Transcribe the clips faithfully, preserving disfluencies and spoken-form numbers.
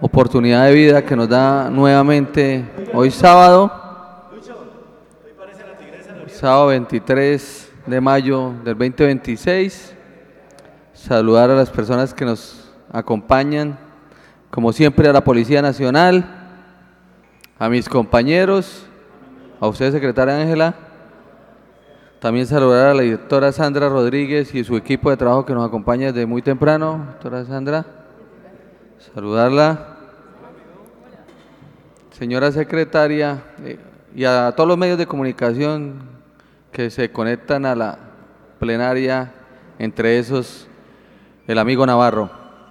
oportunidad de vida que nos da nuevamente hoy sábado, sábado veintitrés de mayo del veinte veintiséis. Saludar a las personas que nos acompañan, como siempre a la Policía Nacional, a mis compañeros, a usted, secretaria Ángela. También saludar a la directora Sandra Rodríguez y su equipo de trabajo que nos acompaña desde muy temprano. Doctora Sandra, saludarla. Señora secretaria, eh, y a todos los medios de comunicación que se conectan a la plenaria, entre esos el amigo Navarro.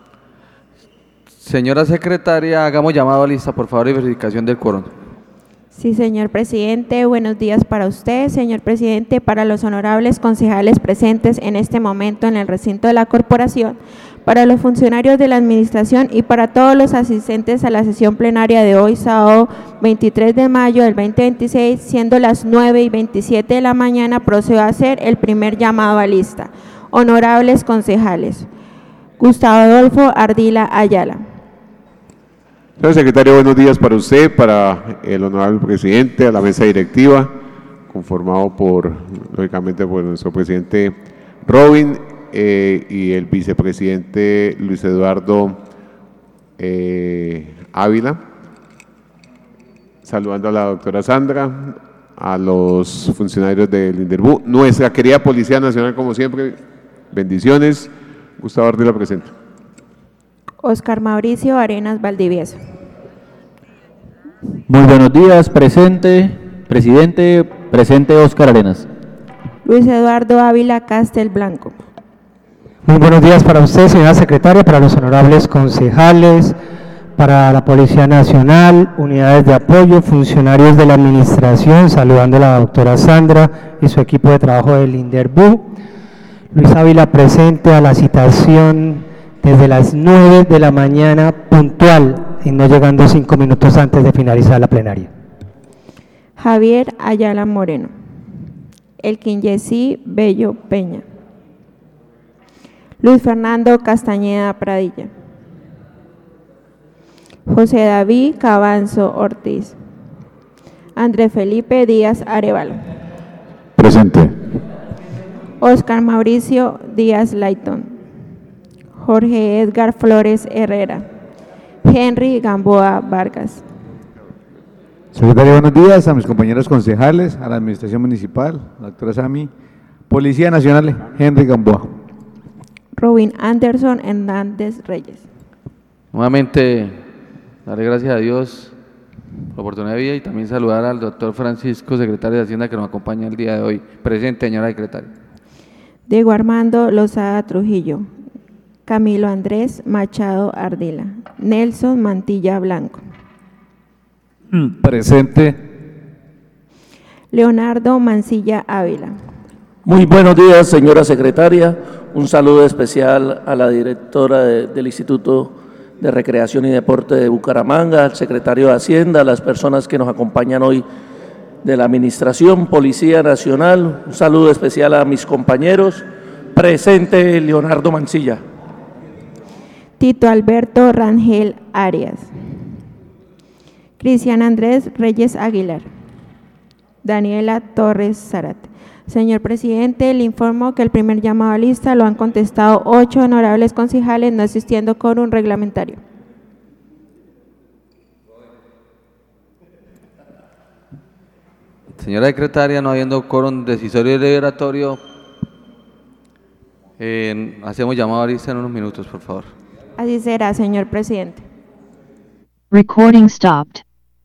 Señora secretaria, hagamos llamado a lista, por favor, y verificación del quórum. Sí, señor presidente, buenos días para usted, señor presidente, para los honorables concejales presentes en este momento en el recinto de la corporación, para los funcionarios de la administración y para todos los asistentes a la sesión plenaria de hoy, sábado veintitrés de mayo del veinte veintiséis, siendo las nueve y veintisiete de la mañana, procedo a hacer el primer llamado a lista. Honorables concejales. Gustavo Adolfo Ardila Ayala. Señor secretario, buenos días para usted, para el honorable presidente, a la mesa directiva, conformado por, lógicamente, por nuestro presidente Robin eh, y el vicepresidente Luis Eduardo eh, Ávila. Saludando a la doctora Sandra, a los funcionarios del INDERBU, nuestra querida Policía Nacional, como siempre, bendiciones. Gustavo Ardila presente. Oscar Mauricio Arenas Valdivieso. Muy buenos días, presente, presidente, presente Oscar Arenas. Luis Eduardo Ávila Castel Blanco. Muy buenos días para usted, señora secretaria, para los honorables concejales, para la Policía Nacional, unidades de apoyo, funcionarios de la administración, saludando a la doctora Sandra y su equipo de trabajo del INDERBU. Luis Ávila presente a la citación desde las nueve de la mañana puntual y no llegando cinco minutos antes de finalizar la plenaria. Javier Ayala Moreno. Elkin Yesí Bello Peña. Luis Fernando Castañeda Pradilla. José David Cabanzo Ortiz. Andrés Felipe Díaz Arevalo. Presente. Oscar Mauricio Díaz Layton. Jorge Edgar Flores Herrera. Henry Gamboa Vargas. Secretario, buenos días a mis compañeros concejales, a la administración municipal, a la doctora Sami, Policía Nacional, Henry Gamboa. Robin Anderson Hernández Reyes. Nuevamente, darle gracias a Dios por la oportunidad de vida y también saludar al doctor Francisco, secretario de Hacienda, que nos acompaña el día de hoy. Presente, señora secretaria. Diego Armando Lozada Trujillo. Camilo Andrés Machado Ardila. Nelson Mantilla Blanco. Presente. Leonardo Mancilla Ávila. Muy buenos días, señora secretaria. Un saludo especial a la directora de, del Instituto de Recreación y Deporte de Bucaramanga, al secretario de Hacienda, a las personas que nos acompañan hoy de la Administración, Policía Nacional. Un saludo especial a mis compañeros. Presente Leonardo Mancilla. Tito Alberto Rangel Arias. Cristian Andrés Reyes Aguilar. Daniela Torres Zarate. Señor presidente, le informo que el primer llamado a lista lo han contestado ocho honorables concejales, no existiendo quórum reglamentario. Señora secretaria, no habiendo quórum decisorio y deliberatorio, eh, hacemos llamado a lista en unos minutos, por favor. Así será, señor presidente. Recording stopped.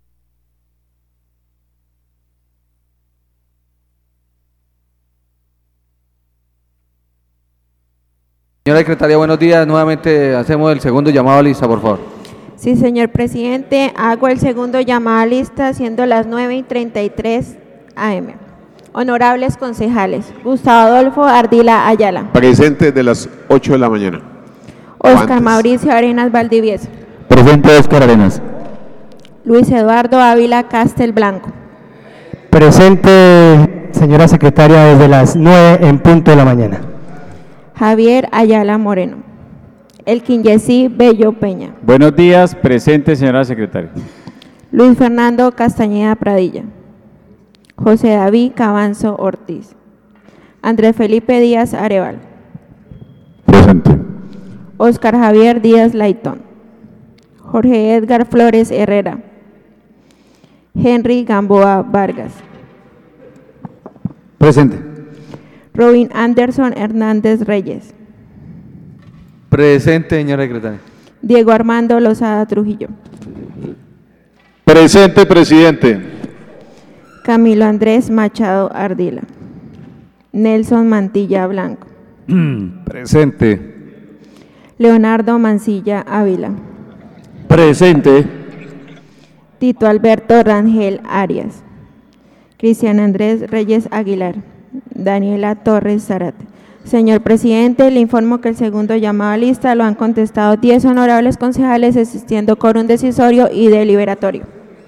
Señora secretaria, buenos días. Nuevamente hacemos el segundo llamado a lista, por favor. Sí, señor presidente, hago el segundo llamado a lista, siendo las nueve y treinta y tres a eme. Honorables concejales, Gustavo Adolfo Ardila Ayala. Presente de las ocho de la mañana. Oscar Mauricio Arenas Valdivieso. Presente Oscar Arenas. Luis Eduardo Ávila Castel Blanco. Presente, señora secretaria, desde las nueve en punto de la mañana. Javier Ayala Moreno. Elkin Yesí Bello Peña. Buenos días, presente, señora secretaria. Luis Fernando Castañeda Pradilla. José David Cabanzo Ortiz. Andrés Felipe Díaz Areval. Presente. Oscar Javier Díaz Laitón. Jorge Edgar Flores Herrera. Henry Gamboa Vargas. Presente. Robin Anderson Hernández Reyes. Presente, señora secretaria. Diego Armando Lozada Trujillo. Presente, presidente. Camilo Andrés Machado Ardila. Nelson Mantilla Blanco. Presente. Leonardo Mancilla Ávila. Presente. Tito Alberto Rangel Arias. Cristian Andrés Reyes Aguilar. Daniela Torres Zarate. Señor presidente, le informo que el segundo llamado a lista lo han contestado diez honorables concejales, existiendo quórum decisorio y deliberatorio.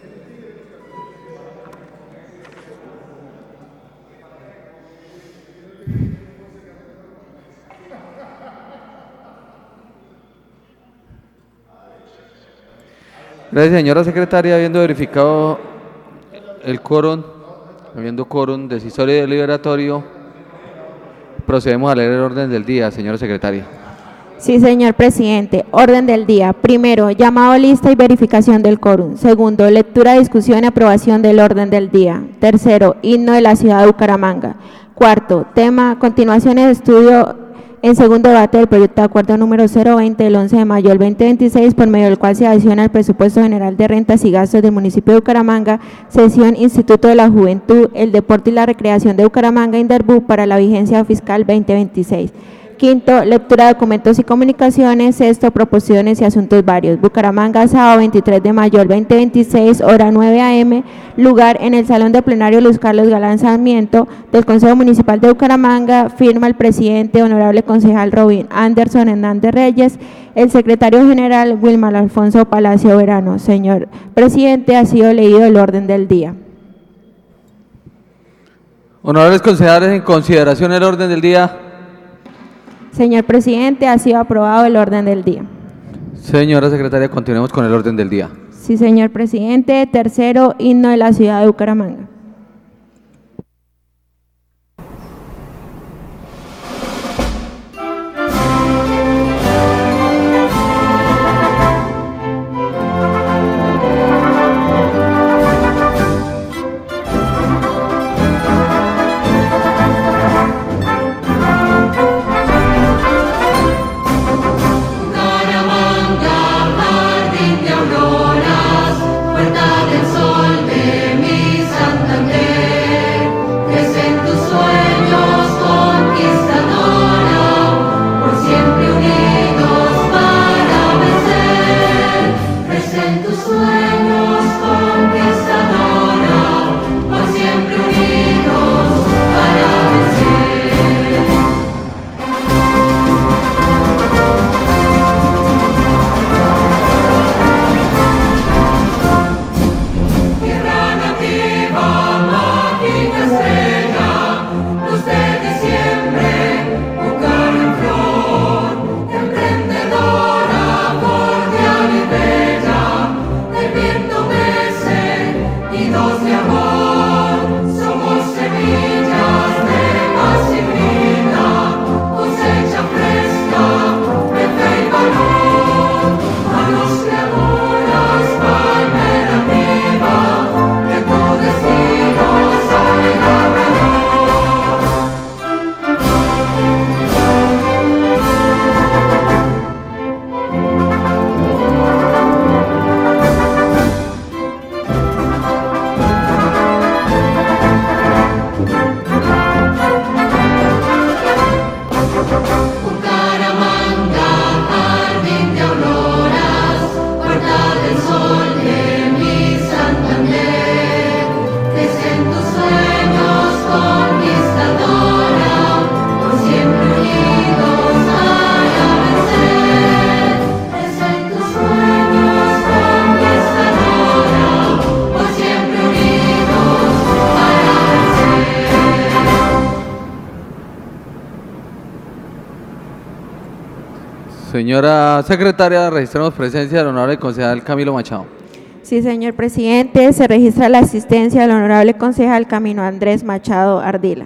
Gracias, señora secretaria. Habiendo verificado el quórum, habiendo quórum decisorio y deliberatorio, procedemos a leer el orden del día, señora secretaria. Sí, señor presidente. Orden del día. Primero, llamado a lista y verificación del quórum. Segundo, lectura, discusión y aprobación del orden del día. Tercero, himno de la ciudad de Bucaramanga. Cuarto, tema, continuación de estudio en segundo debate del proyecto de acuerdo número cero veinte del once de mayo del veinte veintiséis, por medio del cual se adiciona al presupuesto general de rentas y gastos del municipio de Bucaramanga, sesión Instituto de la Juventud, el Deporte y la Recreación de Bucaramanga, Inderbu, para la vigencia fiscal veinte veintiséis. Quinto, lectura de documentos y comunicaciones. Sexto, proposiciones y asuntos varios. Bucaramanga, sábado veintitrés de mayo del veinte veintiséis, hora nueve a eme, lugar en el Salón de Plenario Luis Carlos Galán Sarmiento del Consejo Municipal de Bucaramanga. Firma el presidente, honorable concejal Robin Anderson Hernández Reyes, el secretario general Wilmar Alfonso Palacio Verano. Señor presidente, ha sido leído el orden del día. Honorables concejales, en consideración el orden del día. Señor presidente, ha sido aprobado el orden del día. Señora secretaria, continuemos con el orden del día. Sí, señor presidente. Tercero, himno de la ciudad de Bucaramanga. Puerta del sol de mi santa Señora secretaria, registramos presencia del honorable concejal Camilo Machado. Sí, señor presidente, se registra la asistencia del honorable concejal Camilo Andrés Machado Ardila.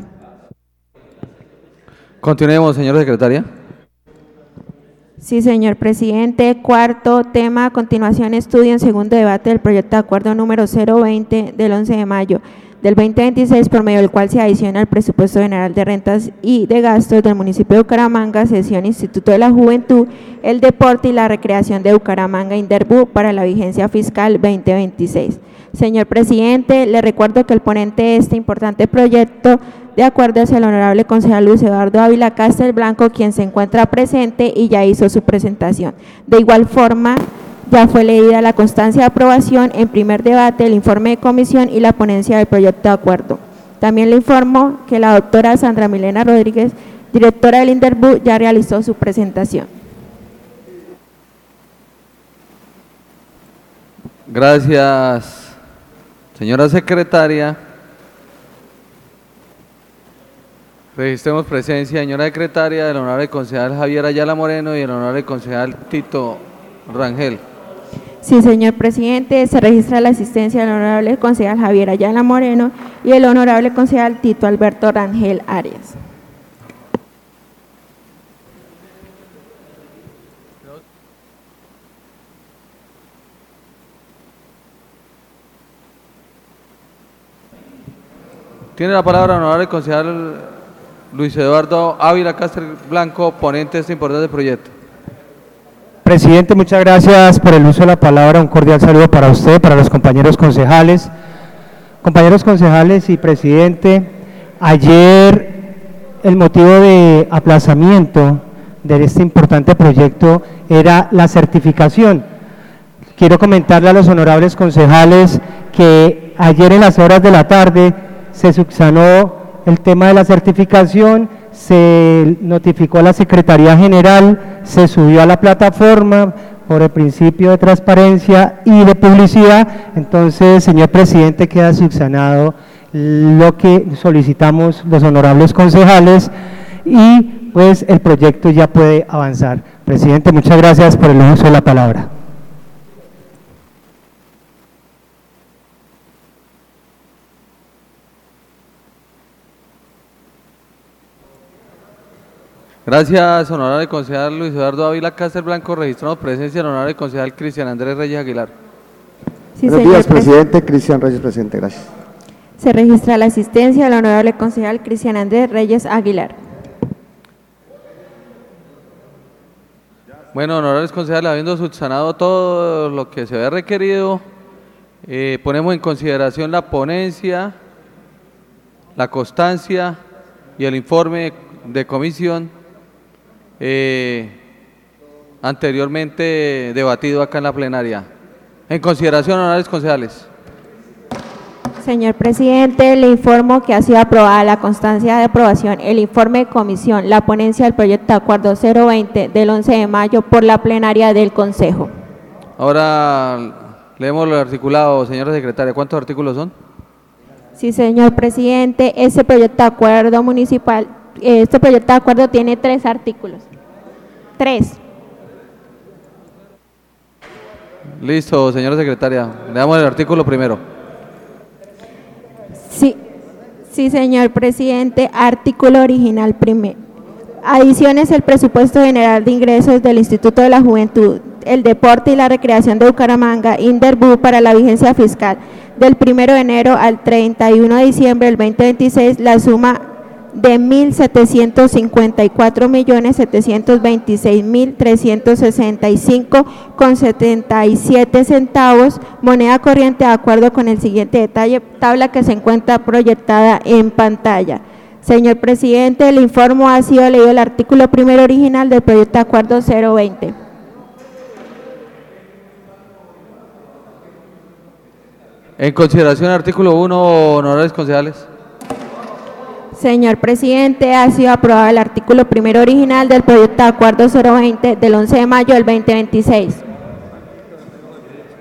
Continuemos, señora secretaria. Sí, señor presidente. Cuarto tema, a continuación estudio en segundo debate del proyecto de acuerdo número cero veinte del once de mayo del veinte veintiséis, por medio del cual se adiciona al presupuesto general de rentas y de gastos del municipio de Bucaramanga, sesión Instituto de la Juventud, el Deporte y la Recreación de Bucaramanga, Inderbu, para la vigencia fiscal veinte veintiséis. Señor presidente, le recuerdo que el ponente de este importante proyecto de acuerdo es el honorable concejal Luis Eduardo Ávila Castelblanco, quien se encuentra presente y ya hizo su presentación. De igual forma, ya fue leída la constancia de aprobación en primer debate, el informe de comisión y la ponencia del proyecto de acuerdo. También le informo que la doctora Sandra Milena Rodríguez, directora del Inderbu, ya realizó su presentación. Gracias, señora secretaria. Registremos presencia, señora secretaria, del honorable concejal Javier Ayala Moreno y el honorable concejal Tito Rangel. Sí, señor presidente, se registra la asistencia del honorable concejal Javier Ayala Moreno y el honorable concejal Tito Alberto Rangel Arias. Tiene la palabra el honorable concejal Luis Eduardo Ávila Castelblanco, ponente de este importante proyecto. Presidente, muchas gracias por el uso de la palabra. Un cordial saludo para usted, para los compañeros concejales. Compañeros concejales y presidente, ayer el motivo de aplazamiento de este importante proyecto era la certificación. Quiero comentarle a los honorables concejales que ayer en las horas de la tarde se subsanó el tema de la certificación, se notificó a la Secretaría General, se subió a la plataforma por el principio de transparencia y de publicidad. Entonces, señor presidente, queda subsanado lo que solicitamos los honorables concejales y pues el proyecto ya puede avanzar. Presidente, muchas gracias por el uso de la palabra. Gracias, honorable concejal Luis Eduardo Ávila Castelblanco. Registramos presencia del honorable concejal Cristian Andrés Reyes Aguilar. Sí, Buenos días, presidente. Cristian Reyes presente, gracias. Se registra la asistencia del honorable concejal Cristian Andrés Reyes Aguilar. Bueno, honorables concejales, habiendo subsanado todo lo que se había requerido, eh, ponemos en consideración la ponencia, la constancia y el informe de comisión Eh, anteriormente debatido acá en la plenaria. En consideración, honorables concejales. Señor presidente, le informo que ha sido aprobada la constancia de aprobación, el informe de comisión, la ponencia del proyecto de acuerdo cero veinte del once de mayo por la plenaria del Consejo. Ahora leemos los articulados, señora secretaria. ¿Cuántos artículos son? Sí, señor presidente, este proyecto de acuerdo municipal, este proyecto de acuerdo tiene tres artículos. Tres. Listo, señora secretaria. Le damos el artículo primero. Sí, sí, señor presidente. Artículo original primero. Adiciones al presupuesto general de ingresos del Instituto de la Juventud, el Deporte y la Recreación de Bucaramanga, Inderbu, para la vigencia fiscal del primero de enero al treinta y uno de diciembre del veinte veintiséis, la suma de mil setecientos cincuenta y cuatro millones setecientos veintiséis mil trescientos sesenta y cinco con setenta y siete centavos, moneda corriente, de acuerdo con el siguiente detalle, tabla que se encuentra proyectada en pantalla. Señor presidente, el informe ha sido leído el artículo primero original del proyecto de acuerdo cero veinte. En consideración, artículo uno, honorables concejales. Señor presidente, ha sido aprobado el artículo primero original del proyecto de acuerdo cero veinte del once de mayo del veinte veintiséis.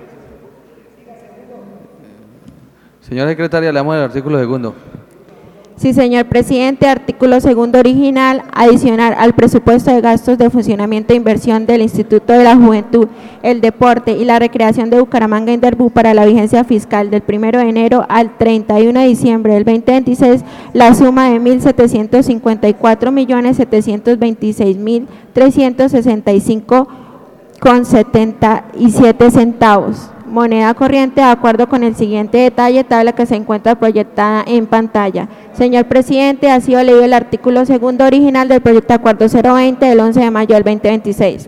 Señora secretaria, leamos el artículo segundo. Sí, señor presidente. Artículo segundo original, adicionar al presupuesto de gastos de funcionamiento e inversión del Instituto de la Juventud, el Deporte y la Recreación de Bucaramanga Inderbú para la vigencia fiscal del primero de enero al treinta y uno de diciembre del veinte veintiséis, la suma de mil setecientos cincuenta y cuatro millones setecientos veintiséis mil trescientos sesenta y cinco con setenta y siete centavos. Moneda corriente, de acuerdo con el siguiente detalle, tabla que se encuentra proyectada en pantalla. Señor presidente, ha sido leído el artículo segundo original del proyecto de acuerdo cero veinte del once de mayo del veinte veintiséis.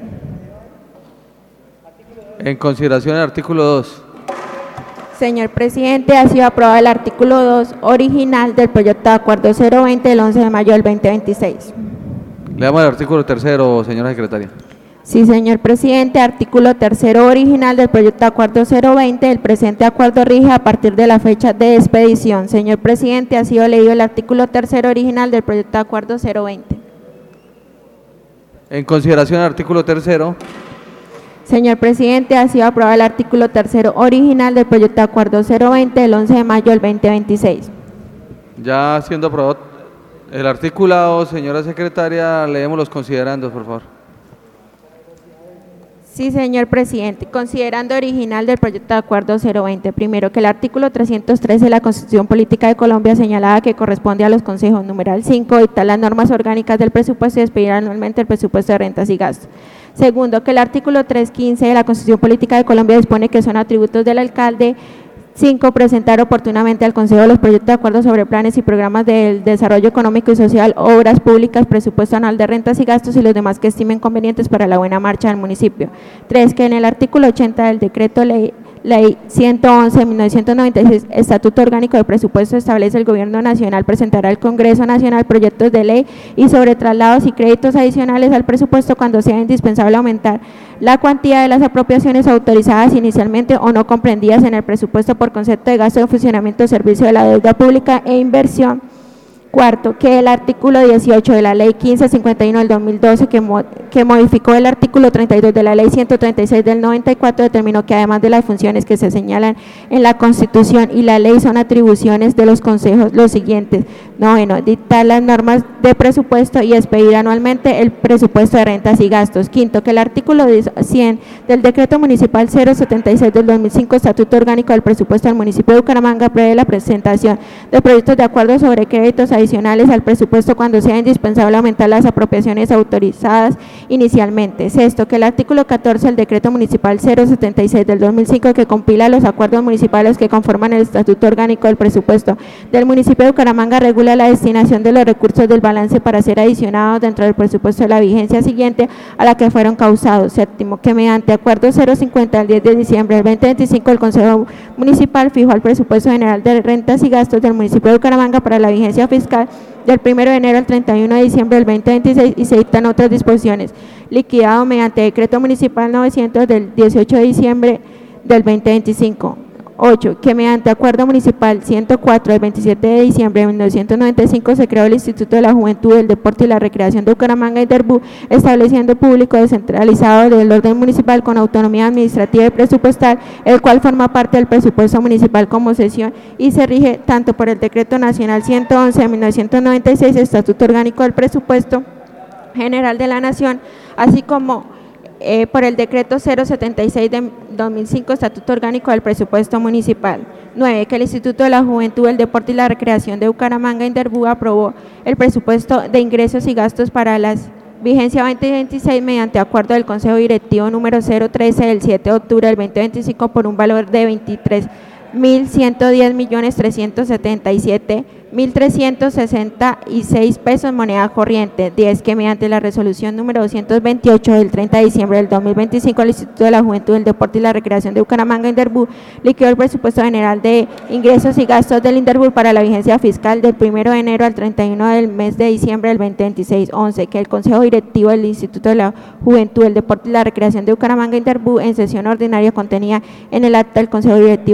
En consideración el artículo dos. Señor presidente, ha sido aprobado el artículo dos original del proyecto de acuerdo cero veinte del once de mayo del veinte veintiséis. Leamos el artículo tercero, señora secretaria. Sí, señor presidente. Artículo tercero original del proyecto de acuerdo cero veinte. El presente acuerdo rige a partir de la fecha de expedición. Señor presidente, ha sido leído el artículo tercero original del proyecto de acuerdo cero veinte. En consideración el artículo tercero. Señor presidente, ha sido aprobado el artículo tercero original del proyecto de acuerdo cero veinte del once de mayo del veinte veintiséis. Ya siendo aprobado el articulado, señora secretaria, leemos los considerandos, por favor. Sí, señor presidente. Considerando original del proyecto de acuerdo cero veinte, primero, que el artículo trescientos trece de la Constitución Política de Colombia señalaba que corresponde a los consejos, numeral cinco, dictar las normas orgánicas del presupuesto y expedir anualmente el presupuesto de rentas y gastos. Segundo, que el artículo trescientos quince de la Constitución Política de Colombia dispone que son atributos del alcalde. Cinco, presentar oportunamente al Consejo los proyectos de acuerdo sobre planes y programas del desarrollo económico y social, obras públicas, presupuesto anual de rentas y gastos y los demás que estimen convenientes para la buena marcha del municipio. Tres, que en el artículo ochenta del decreto ley Ley ciento once de mil novecientos noventa y seis, Estatuto Orgánico de Presupuesto, establece el Gobierno Nacional presentará al Congreso Nacional proyectos de ley y sobre traslados y créditos adicionales al presupuesto cuando sea indispensable aumentar la cuantía de las apropiaciones autorizadas inicialmente o no comprendidas en el presupuesto por concepto de gasto de funcionamiento, servicio de la deuda pública e inversión. Cuarto, que el artículo dieciocho de la Ley quince cincuenta y uno del dos mil doce, que, mo que modificó el artículo treinta y dos de la Ley ciento treinta y seis del noventa y cuatro, determinó que además de las funciones que se señalan en la Constitución y la Ley son atribuciones de los consejos los siguientes. Noveno, dictar las normas de presupuesto y expedir anualmente el presupuesto de rentas y gastos. Quinto, que el artículo cien del Decreto Municipal cero setenta y seis del dos mil cinco, Estatuto Orgánico del Presupuesto del Municipio de Bucaramanga, prevé la presentación de proyectos de acuerdo sobre créditos adicionales al presupuesto cuando sea indispensable aumentar las apropiaciones autorizadas inicialmente. Sexto, que el artículo catorce del Decreto Municipal cero setenta y seis del dos mil cinco, que compila los acuerdos municipales que conforman el Estatuto Orgánico del Presupuesto del Municipio de Bucaramanga, regula la destinación de los recursos del balance para ser adicionados dentro del presupuesto de la vigencia siguiente a la que fueron causados. Séptimo, que mediante acuerdo cero cincuenta del diez de diciembre del veinte veinticinco, el Consejo Municipal fijó el presupuesto general de rentas y gastos del municipio de Bucaramanga para la vigencia fiscal del primero de enero al treinta y uno de diciembre del veinte veintiséis y se dictan otras disposiciones, liquidado mediante decreto municipal novecientos del dieciocho de diciembre del veinte veinticinco. Ocho, que mediante acuerdo municipal ciento cuatro del veintisiete de diciembre de mil novecientos noventa y cinco se creó el Instituto de la Juventud, el Deporte y la Recreación de Bucaramanga Inderbú, estableciendo público descentralizado del orden municipal con autonomía administrativa y presupuestal, el cual forma parte del presupuesto municipal como sesión y se rige tanto por el Decreto Nacional ciento once de mil novecientos noventa y seis, Estatuto Orgánico del Presupuesto General de la Nación, así como Eh, por el decreto cero setenta y seis de dos mil cinco, Estatuto Orgánico del Presupuesto Municipal. Nueve, que el Instituto de la Juventud, el Deporte y la Recreación de Bucaramanga Inderbú aprobó el presupuesto de ingresos y gastos para la vigencia veinte veintiséis mediante acuerdo del Consejo Directivo número cero trece del siete de octubre del veinte veinticinco por un valor de veintitrés mil ciento diez millones trescientos setenta y siete mil trescientos sesenta y seis pesos moneda corriente. Diez, que mediante la resolución número doscientos veintiocho del treinta de diciembre del dos mil veinticinco el Instituto de la Juventud, el Deporte y la Recreación de Bucaramanga Inderbú liquidó el presupuesto general de ingresos y gastos del Inderbú para la vigencia fiscal del primero de enero al treinta y uno del mes de diciembre del veinte veintiséis. Once, que el Consejo Directivo del Instituto de la Juventud, el Deporte y la Recreación de Bucaramanga Inderbú en sesión ordinaria contenía en el acta del Consejo Directivo número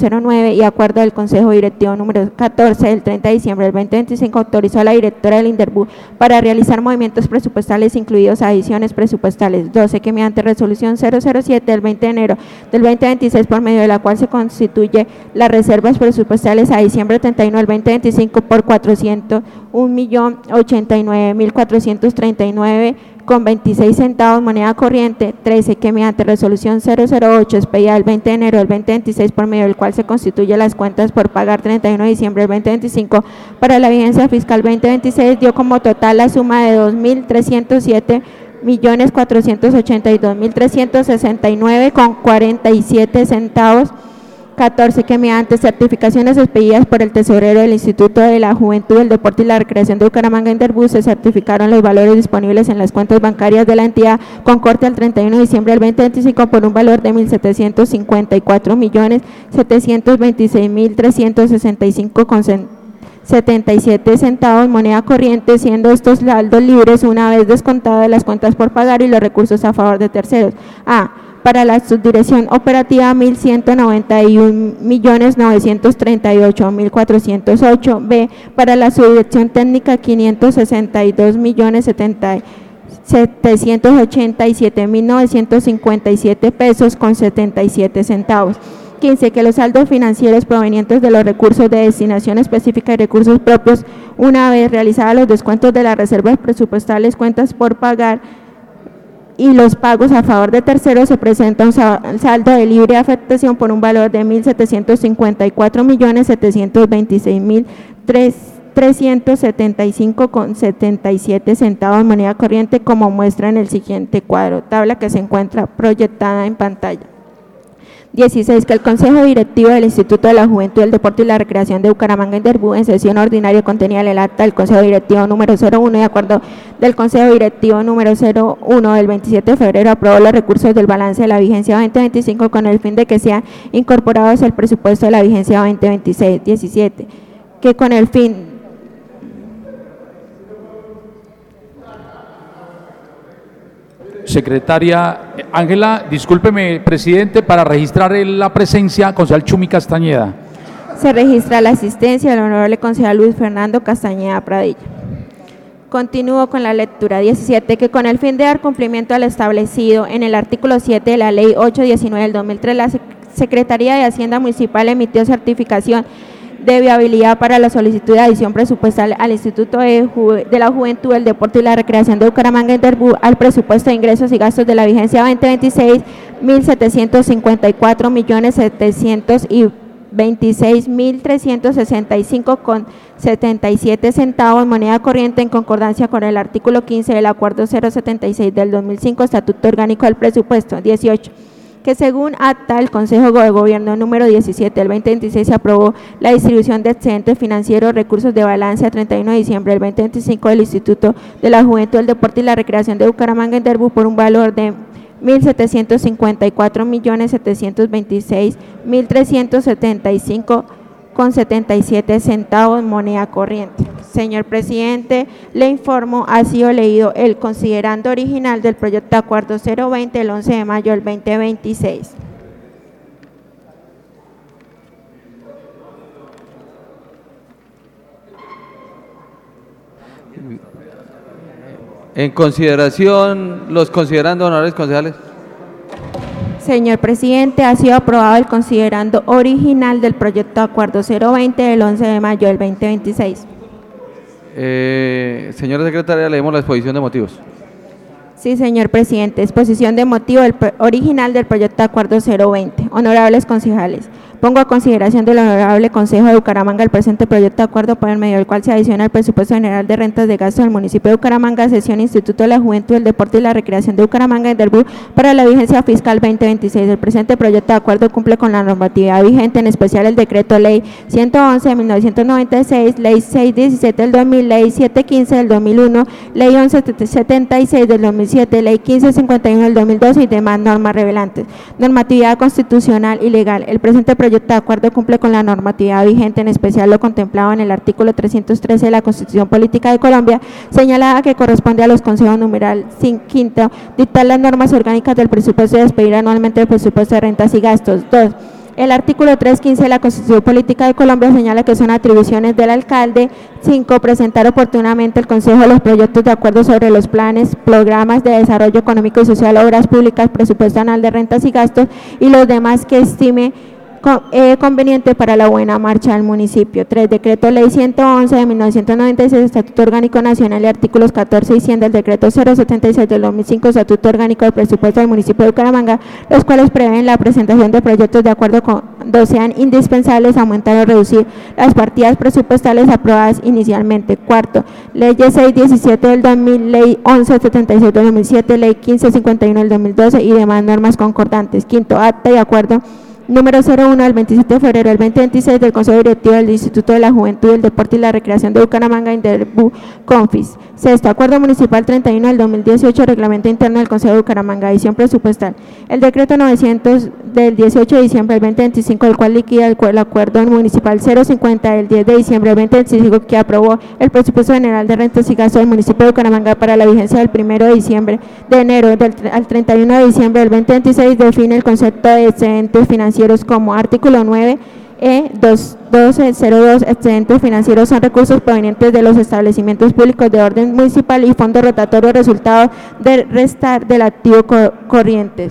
cero nueve y acuerdo del Consejo Directivo número catorce del treinta de diciembre del veinte veinticinco, autorizó a la directora del INDERBU para realizar movimientos presupuestales incluidos adiciones presupuestales. doce, que mediante resolución cero cero siete del veinte de enero del veinte veintiséis, por medio de la cual se constituye las reservas presupuestales a diciembre treinta y uno del veinte veinticinco por cuatrocientos un millón ochenta y nueve mil cuatrocientos treinta y nueve con veintiséis centavos moneda corriente. trece, que mediante resolución cero cero ocho expedida el veinte de enero del veinte veintiséis, por medio del cual se constituye las cuentas por pagar treinta y uno de diciembre del veinte veinticinco para la vigencia fiscal veinte veintiséis, dio como total la suma de dos mil trescientos siete millones cuatrocientos ochenta y dos mil trescientos sesenta y nueve con cuarenta y siete centavos. catorce, que mediante certificaciones expedidas por el tesorero del Instituto de la Juventud, el Deporte y la Recreación de Bucaramanga, INDERBU, se certificaron los valores disponibles en las cuentas bancarias de la entidad con corte al treinta y uno de diciembre del veinte veinticinco por un valor de mil setecientos cincuenta y cuatro millones setecientos veintiséis mil trescientos sesenta y cinco con setenta y siete centavos moneda corriente, siendo estos saldos libres una vez descontadas las cuentas por pagar y los recursos a favor de terceros. A. Para la subdirección operativa mil ciento noventa y un millones novecientos treinta y ocho mil cuatrocientos ocho. B. Para la subdirección técnica quinientos sesenta y dos millones setecientos ochenta y siete mil novecientos cincuenta y siete pesos con setenta y siete centavos. quince, que los saldos financieros provenientes de los recursos de destinación específica y recursos propios, una vez realizados los descuentos de las reservas presupuestales, cuentas por pagar y los pagos a favor de terceros, se presenta un saldo de libre afectación por un valor de mil setecientos cincuenta y cuatro millones setecientos veintiséis mil trescientos setenta y cinco con setenta y siete centavos moneda corriente, como muestra en el siguiente cuadro, tabla que se encuentra proyectada en pantalla. dieciséis, que el Consejo Directivo del Instituto de la Juventud, el Deporte y la Recreación de Bucaramanga, INDERBU, en sesión ordinaria contenida en el acta del Consejo Directivo número cero uno y de acuerdo del Consejo Directivo número cero uno del veintisiete de febrero, aprobó los recursos del balance de la vigencia veinte veinticinco con el fin de que sean incorporados al presupuesto de la vigencia veinte veintiséis. diecisiete, que con el fin Secretaria Ángela, discúlpeme, presidente, para registrar la presencia, concejal Chumi Castañeda. Se registra la asistencia del honorable concejal Luis Fernando Castañeda Pradilla. Continúo con la lectura. diecisiete, que con el fin de dar cumplimiento al establecido en el artículo siete de la Ley ochocientos diecinueve del dos mil tres, la Secretaría de Hacienda Municipal emitió certificación de viabilidad para la solicitud de adición presupuestal al Instituto de, Ju de la Juventud, el Deporte y la Recreación de Bucaramanga, INDERBU, al presupuesto de ingresos y gastos de la vigencia veinte veintiséis, mil setecientos cincuenta y cuatro millones setecientos veintiséis mil trescientos sesenta y cinco con setenta y siete centavos moneda corriente, en concordancia con el artículo quince del Acuerdo cero setenta y seis del dos mil cinco, Estatuto Orgánico del Presupuesto. dieciocho, que según acta el Consejo de Gobierno número diecisiete del veinte veintiséis, se aprobó la distribución de excedentes financieros, recursos de balance a treinta y uno de diciembre del veinte veinticinco del Instituto de la Juventud, el Deporte y la Recreación de Bucaramanga, INDERBU, por un valor de mil setecientos cincuenta y cuatro millones setecientos veintiséis mil trescientos setenta y cinco con setenta y siete centavos moneda corriente. Señor presidente, le informo, ha sido leído el considerando original del proyecto de acuerdo cero veinte del once de mayo del veinte veintiséis. En consideración, los considerando, honorables concejales. Señor presidente, ha sido aprobado el considerando original del proyecto de acuerdo cero veinte del once de mayo del veinte veintiséis. Eh, señora secretaria, leemos la exposición de motivos. Sí, señor presidente. Exposición de motivo del original del proyecto de acuerdo cero veinte. Honorables concejales, pongo a consideración del Honorable Consejo de Bucaramanga el presente proyecto de acuerdo por el medio del cual se adiciona al presupuesto general de rentas de gasto del municipio de Bucaramanga, sesión Instituto de la Juventud, el Deporte y la Recreación de Bucaramanga, INDERBU, para la vigencia fiscal veinte veintiséis. El presente proyecto de acuerdo cumple con la normatividad vigente, en especial el decreto ley ciento once de mil novecientos noventa y seis, ley seiscientos diecisiete del dos mil, ley setecientos quince del dos mil uno, ley once setenta y seis del dos mil siete, ley quince cincuenta y uno del dos mil doce y demás normas revelantes. Normatividad constitucional y legal. El presente proyecto de acuerdo cumple con la normatividad vigente, en especial lo contemplado en el artículo trescientos trece de la Constitución Política de Colombia, señalada que corresponde a los consejos numeral quinto dictar las normas orgánicas del presupuesto y despedir anualmente el presupuesto de rentas y gastos. dos. El artículo trescientos quince de la Constitución Política de Colombia señala que son atribuciones del alcalde. cinco. Presentar oportunamente al Consejo los proyectos de acuerdo sobre los planes, programas de desarrollo económico y social, obras públicas, presupuesto anual de rentas y gastos y los demás que estime Eh, conveniente para la buena marcha del municipio. tres. Decreto Ley ciento once de mil novecientos noventa y seis, Estatuto Orgánico Nacional y artículos catorce y cien del Decreto cero setenta y seis del dos mil cinco, Estatuto Orgánico del Presupuesto del municipio de Bucaramanga, los cuales prevén la presentación de proyectos de acuerdo cuando sean indispensables aumentar o reducir las partidas presupuestales aprobadas inicialmente. Cuarto, Leyes seiscientos diecisiete del dos mil, Ley once setenta y seis del dos mil siete, Ley quince cincuenta y uno del dos mil doce y demás normas concordantes. Quinto, acta y acuerdo número cero uno del veintisiete de febrero del dos mil veintiséis del Consejo Directivo del Instituto de la Juventud, el Deporte y la Recreación de Bucaramanga, Inderbu Confis. Sexto, Acuerdo Municipal treinta y uno del dos mil dieciocho, Reglamento Interno del Consejo de Bucaramanga, edición presupuestal. El Decreto novecientos del dieciocho de diciembre del dos mil veinticinco, el cual liquida el, el Acuerdo Municipal cero cincuenta del diez de diciembre del dos mil veinticinco, que aprobó el Presupuesto General de Rentas y Gastos del municipio de Bucaramanga para la vigencia del primero de diciembre, de enero del, al treinta y uno de diciembre del dos mil veintiséis, define el concepto de excedentes financieros como artículo nueve E doce cero dos, excedentes financieros son recursos provenientes de los establecimientos públicos de orden municipal y fondos rotatorios resultado de restar del activo co corriente.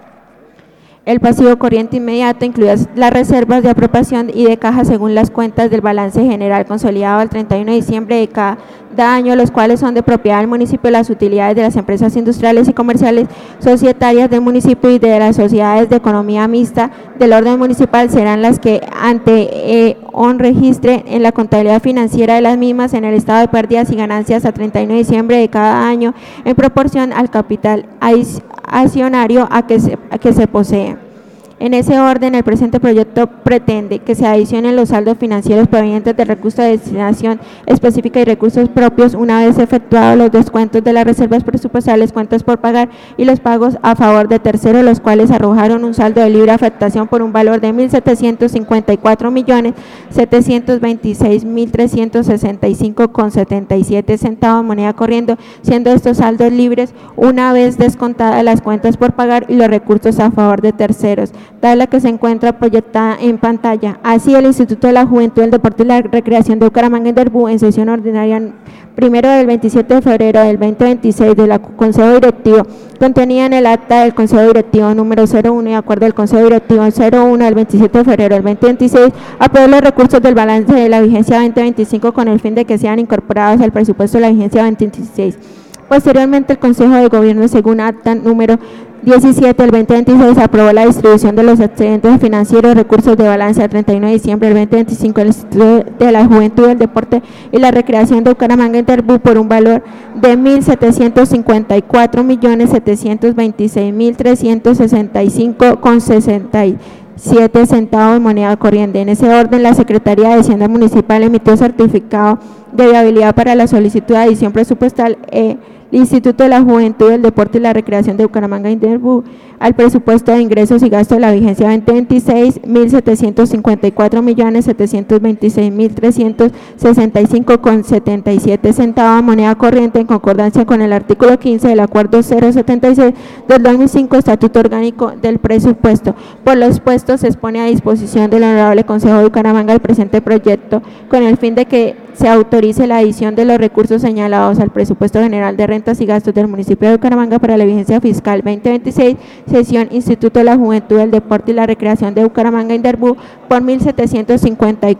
El pasivo corriente inmediato, incluidas las reservas de apropiación y de caja según las cuentas del balance general consolidado al treinta y uno de diciembre de cada año, los cuales son de propiedad del municipio, las utilidades de las empresas industriales y comerciales societarias del municipio y de las sociedades de economía mixta del orden municipal serán las que ante eh, on registre en la contabilidad financiera de las mismas en el estado de pérdidas y ganancias a treinta y uno de diciembre de cada año en proporción al capital accionario a que se, a que se posee. En ese orden, el presente proyecto pretende que se adicionen los saldos financieros provenientes de recursos de destinación específica y recursos propios una vez efectuados los descuentos de las reservas presupuestales, cuentas por pagar y los pagos a favor de terceros, los cuales arrojaron un saldo de libre afectación por un valor de mil setecientos cincuenta y cuatro millones setecientos veintiséis mil trescientos sesenta y cinco con setenta y siete centavos moneda corriente, siendo estos saldos libres una vez descontadas las cuentas por pagar y los recursos a favor de terceros, tabla que se encuentra proyectada en pantalla. Así, el Instituto de la Juventud, el Deporte y la Recreación de Bucaramanga, Inderbu, en sesión ordinaria primero del veintisiete de febrero del dos mil veintiséis del Consejo Directivo, contenía en el acta del Consejo Directivo número cero uno y acuerdo del Consejo Directivo cero uno del veintisiete de febrero del dos mil veintiséis, aprobó los recursos del balance de la vigencia dos mil veinticinco con el fin de que sean incorporados al presupuesto de la vigencia dos mil veintiséis. Posteriormente, el Consejo de Gobierno, según acta número diecisiete del dos mil veintiséis, aprobó la distribución de los excedentes financieros, recursos de balance al treinta y uno de diciembre del dos mil veinticinco del Instituto de la Juventud, el Deporte y la Recreación de Bucaramanga, Inderbu, por un valor de mil setecientos cincuenta y cuatro millones setecientos veintiséis mil trescientos sesenta y cinco con sesenta y siete centavos de moneda corriente. En ese orden, la Secretaría de Hacienda Municipal emitió certificado de viabilidad para la solicitud de adición presupuestal eh, el Instituto de la Juventud, el Deporte y la Recreación de Bucaramanga, Inderbu, al presupuesto de ingresos y gastos de la vigencia dos mil veintiséis, mil setecientos cincuenta y cuatro millones setecientos veintiséis mil trescientos sesenta y cinco con setenta y siete centavos de moneda corriente, en concordancia con el artículo quince del Acuerdo cero setenta y seis del dos mil cinco, Estatuto Orgánico del Presupuesto. Por lo expuesto, se expone a disposición del Honorable Consejo de Bucaramanga el presente proyecto, con el fin de que se autorice la adición de los recursos señalados al Presupuesto General de Rentas y Gastos del municipio de Bucaramanga para la vigencia fiscal dos mil veintiséis, sesión Instituto de la Juventud, el Deporte y la Recreación de Bucaramanga, Inderbu, por mil setecientos cincuenta y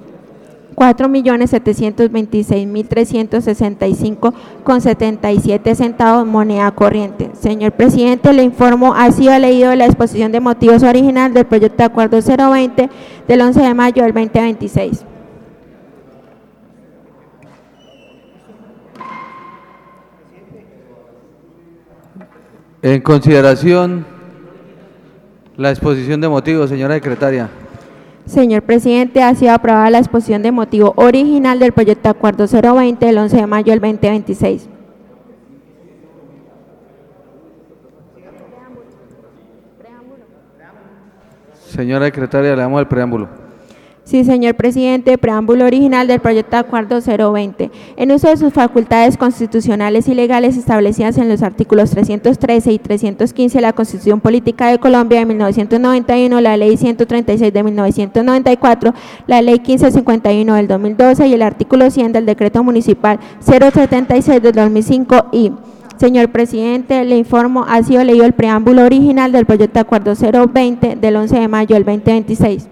cuatro millones setecientos veintiséis mil trescientos sesenta y cinco con setenta y siete centavos moneda corriente. Señor presidente, le informo, ha sido leído la exposición de motivos original del proyecto de acuerdo cero veinte del once de mayo del dos mil veintiséis. En consideración, la exposición de motivos, señora secretaria. Señor presidente, ha sido aprobada la exposición de motivo original del proyecto de acuerdo cero veinte del once de mayo del dos mil veintiséis. Señora secretaria, le damos el preámbulo. Sí, señor presidente, preámbulo original del proyecto de acuerdo cero veinte. En uso de sus facultades constitucionales y legales establecidas en los artículos trescientos trece y trescientos quince de la Constitución Política de Colombia de mil novecientos noventa y uno, la Ley ciento treinta y seis de mil novecientos noventa y cuatro, la Ley quince cincuenta y uno del dos mil doce y el artículo cien del Decreto Municipal cero setenta y seis del dos mil cinco y... Señor presidente, le informo, ha sido leído el preámbulo original del proyecto de acuerdo cero veinte del once de mayo del dos mil veintiséis.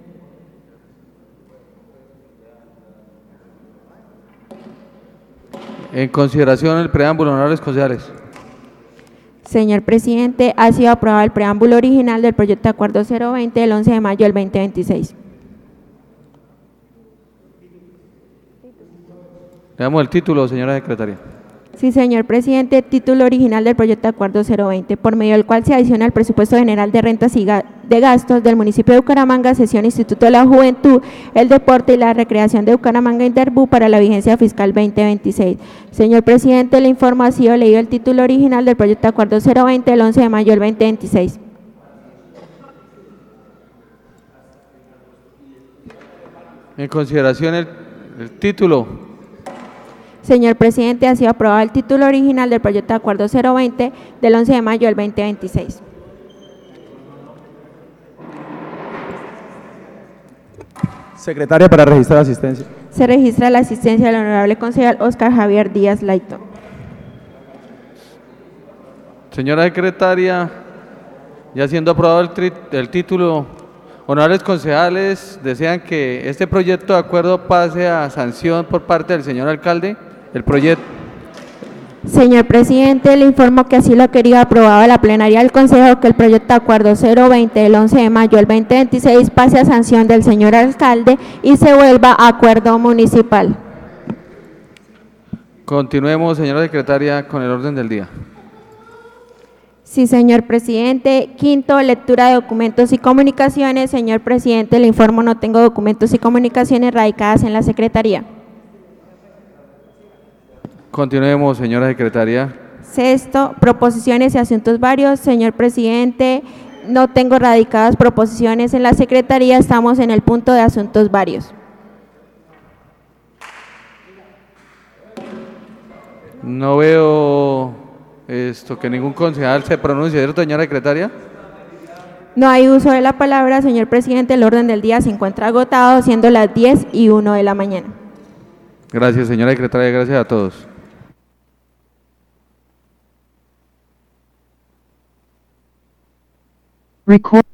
En consideración el preámbulo, honorables concejales. Señor presidente, ha sido aprobado el preámbulo original del proyecto de acuerdo cero veinte del once de mayo del dos mil veintiséis. Le damos el título, señora secretaria. Sí, señor presidente, título original del proyecto de acuerdo cero veinte, por medio del cual se adiciona al presupuesto general de rentas y ga de gastos del municipio de Bucaramanga, sesión Instituto de la Juventud, el Deporte y la Recreación de Bucaramanga Interbú para la vigencia fiscal veinte veintiséis. Señor presidente, le informo, ha sido leído el título original del proyecto de acuerdo cero veinte del once de mayo del dos mil veintiséis. En consideración el, el título. Señor presidente, ha sido aprobado el título original del proyecto de acuerdo cero veinte del once de mayo del dos mil veintiséis. Secretaria, para registrar asistencia. Se registra la asistencia del honorable concejal Óscar Javier Díaz Laito. Señora secretaria, ya siendo aprobado el, el título, honorables concejales, ¿desean que este proyecto de acuerdo pase a sanción por parte del señor alcalde? El proyecto. Señor presidente, le informo que así lo ha querido aprobado la plenaria del Consejo, que el proyecto de acuerdo cero veinte del once de mayo del dos mil veintiséis pase a sanción del señor alcalde y se vuelva a acuerdo municipal. Continuemos, señora secretaria, con el orden del día. Sí, señor presidente. Quinto, lectura de documentos y comunicaciones. Señor presidente, le informo, no tengo documentos y comunicaciones radicadas en la Secretaría. Continuemos, señora secretaria. Sexto, proposiciones y asuntos varios. Señor presidente, no tengo radicadas proposiciones en la Secretaría, estamos en el punto de asuntos varios. No veo esto que ningún concejal se pronuncie, ¿cierto, señora secretaria? No hay uso de la palabra, señor presidente, el orden del día se encuentra agotado, siendo las diez y uno de la mañana. Gracias, señora secretaria, gracias a todos. Record